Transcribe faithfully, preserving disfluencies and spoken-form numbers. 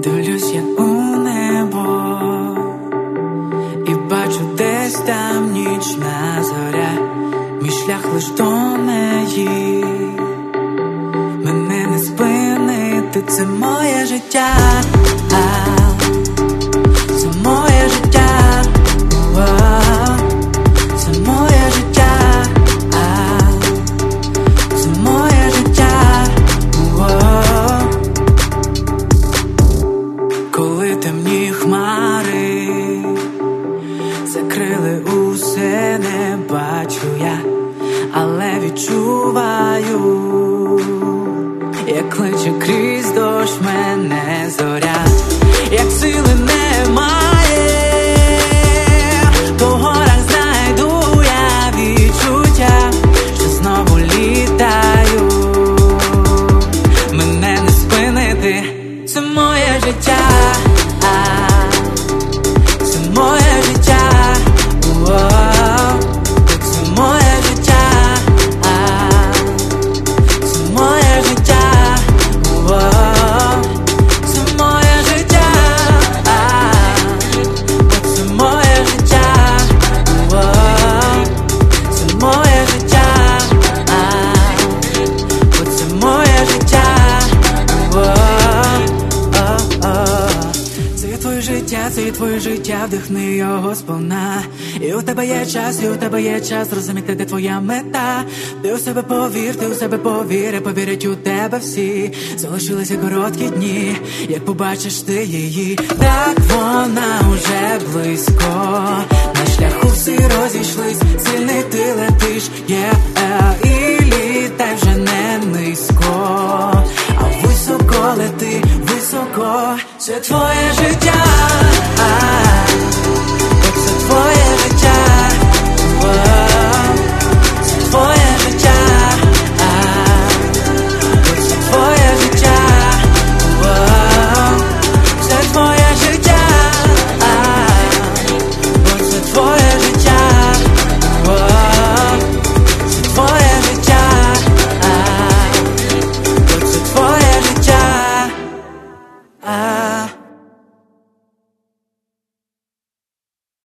Дивлюсь я у небо і бачу десь там нічна зоря. Мій шлях лиш до неї, мене не спинити, це моє життя, це моє життя, це моє життя, це моє життя. Коли темні хмари закрили усе, не бачу я, але відчуваю, як кличе крізь дощ мене зоря. Як сили немає, по горах знайду я відчуття, що знову літаю, мене не спинити, це моє життя, це моє життя, це моє життя, це моє життя, це моє життя, це моє життя, це моє життя, це моє життя. Це твоє життя, це твоє життя, вдихни його сповна. І у тебе є час, і у тебе є час зрозуміти, де твоя мета. Ти у себе повір, ти у себе повір, і повірять у тебе всі. Залишилися короткі дні, як побачиш ти її. Так вона уже близько, на шляху всі розійшлись, сильний ти летиш, yeah, yeah. І літай вже не низько, а високо лети, високо. Це твоє життя,